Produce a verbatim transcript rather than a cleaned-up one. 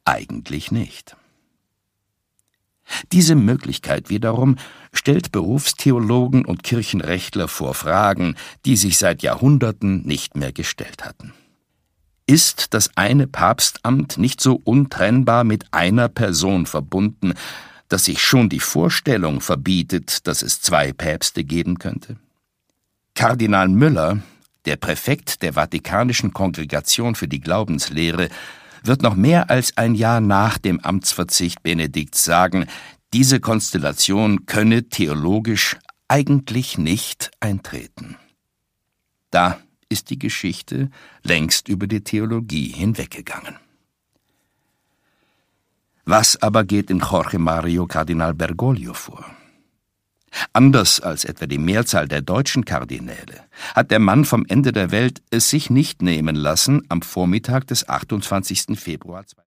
eigentlich nicht. Diese Möglichkeit wiederum stellt Berufstheologen und Kirchenrechtler vor Fragen, die sich seit Jahrhunderten nicht mehr gestellt hatten. Ist das eine Papstamt nicht so untrennbar mit einer Person verbunden, dass sich schon die Vorstellung verbietet, dass es zwei Päpste geben könnte? Kardinal Müller, der Präfekt der Vatikanischen Kongregation für die Glaubenslehre, wird noch mehr als ein Jahr nach dem Amtsverzicht Benedikts sagen, diese Konstellation könne theologisch eigentlich nicht eintreten. Da ist die Geschichte längst über die Theologie hinweggegangen. Was aber geht in Jorge Mario Kardinal Bergoglio vor? Anders als etwa die Mehrzahl der deutschen Kardinäle hat der Mann vom Ende der Welt es sich nicht nehmen lassen, am Vormittag des achtundzwanzigsten Februar